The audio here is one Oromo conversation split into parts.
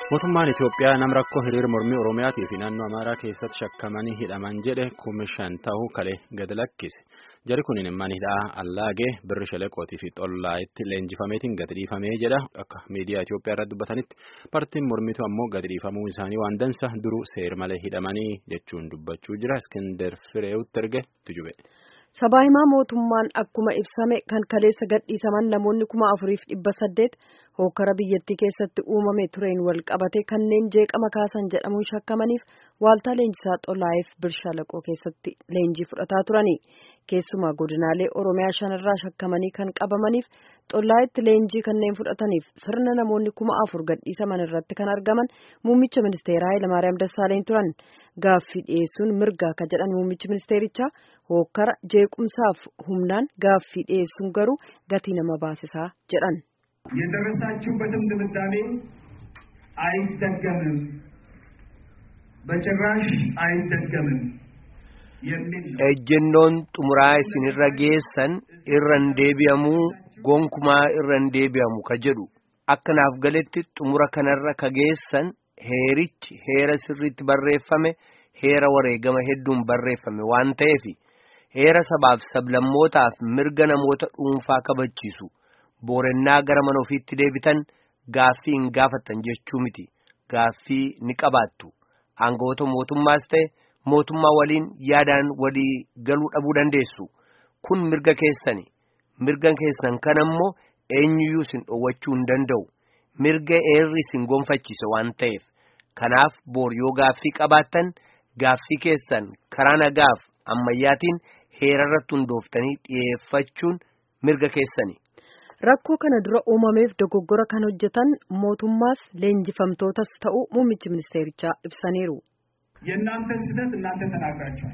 Mootummaan Itoophiyaa nama rakkoo hiriira mormii Oromiyaatii fi naannoo Amaaraa keessatti shakkamanii hidhaman jedhe 5,000 ta'uu kalee gad lakkise. Jarri kun mana hidhaa Allaagee Birri Shaleqootii fi Xollaayitti leenjifameetiin gad dhiifamee jedha. Akka miidiyaa Itoophiyaa irratti dubbatanitti paartiin mormituu ammoo gad dhiifamuu isaanii waan dansa duruu seer malee hidhamanii jechuun dubbachuu jira. Iskender Fireewutti erge tujube. Sabaa himaa mootummaan akkuma ibsame kan kaleessa gadhiisaman namoonni 4,800 hokkara biyyattii keessatti uumame tureen wal qabate kanneen jeeqama kaasan jedhamuun shakkamaniif waaltaa leenjisaa Xollaayeef Birshaalaqoo keessatti leenjii fudhataa turani. Keessumaa godinaalee Oromiyaa 5 irraa shakkamanii kan qabamaniif Xollaayetti leenjii kanneen fudhataniif sirna namoonni 4,000 gadhiisaman irratti kan argaman muummicha ministeeraa Hayilamaariyaam Dassaaleny turan. Gaaffii dhiyeessuun mirgaa ka jedhan muummichi ministeerichaa hokkara jeequmsaaf humnaan gaaffii dhiyeessuun garuu gatii nama baasisaa jedhan. የደረሳችሁበትም ድምዳሜ አይደገምም በጭራሽ አይደገምም የሚል ejjennoon xumuraa isinirra geessan irran deebi'amuu gonkumaa irran deebi'amu ka jedhu akkanaaf galetti xumura kanarra ka geessan heerichi heera sirriitti barreeffame heera wareegama hedduun barreeffame waan ta'eef heera sabaaf sablammootaaf mirga namoota dhuunfaa kabachiisu boorennaa gara mana ofiitti deebitan gaaffii hin gaafatan jechuu miti gaaffii ni qabaattu aangawoota mootummaas ta'e mootummaa waliin yaadaan walii galuu dhabuu dandeessu kun mirga keessani mirga keessan kanammoo eenyuyyuu isin dhowwachuu hin danda'u mirga heerri isin gonfachiise waan ta'eef kanaaf boor yoo gaaffii qabaattan gaaffii keessan karaa nagaaf ammayyaatiin heerarratti hundooftanii dhiyeeffachuun mirga keessani. Rakkoo kana dura uumameef dogoggora kan hojjetan mootummaas leenjifamtootas ta'uu muummichi ministeerichaa ibsaniiru. የእናንተን ስህተት እናንተ ተናግራችኋል።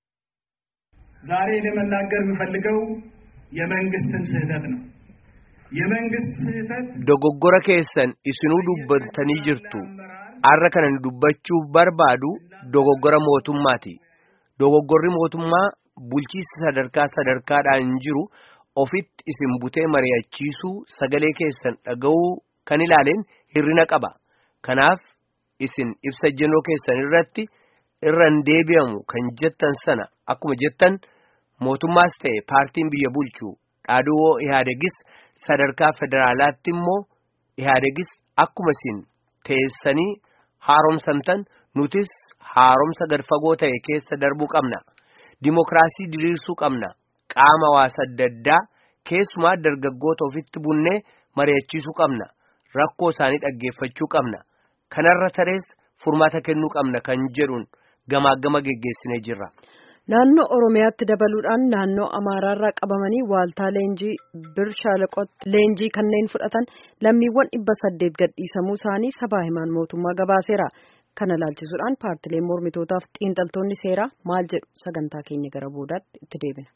ዛሬ ለመናገር የምፈልገው የመንግስትን ስህተት ነው። የመንግስት ስህተት dogoggora keessan isinuu dubbatanii jirtu. Arra kanan dubbachuu barbaadu dogoggora mootummaati. Dogoggorri mootummaa bulchiinsa sadarkaadhaan jiru ofitti isin butee mari'achiisuu sagalee keessan dhaga'uu kan ilaaleen hirrina qaba. Kanaaf isin ibsa ejjennoo keessan irratti irran deebi'amu kan jettan sana akkuma jettan mootummaas ta'e paartiin biyya bulchu dhaadhoo Ihaadegis sadarkaa federaalaatti immoo Ihaadegis akkuma isin teessanii haaromsamtan nutis haaromsa gad fagoo ta'e keessa darbuu qabna. Dimookiraasii diriirsuu qabna. Qaama hawaasa adda addaa keessumaa dargaggoota ofitti bunnee mari'achiisuu qabna. Rakkoo isaanii dhaggeeffachuu qabna. Kanarra tarees furmaata kennuu qabna kan jedhuun gamaagama geggeessinee jirra. Naannoo Oromiyaatti dabaluudhaan naannoo Amaaraarraa qabamanii waaltaa leenjii Birshaalaqootti leenjii kanneen fudhatan lammiiwwan 800 gadhiisamuu isaanii sabaa himaan mootummaa gabaaseera. Kana ilaalchisuudhaan paartileen mormitootaaf xiinxaltoonni seeraa maal jedhu sagantaa keenya gara boodaatti itti deebina.